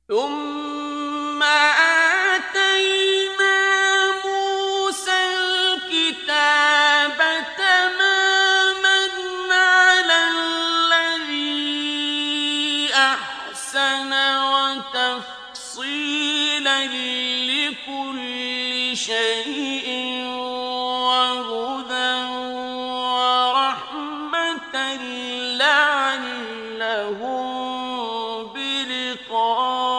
ثم آتينا موسى الكتاب تماما على الذي أحسن وتفصيلا لكل شيء وهدى ورحمة لعلهم بلقاء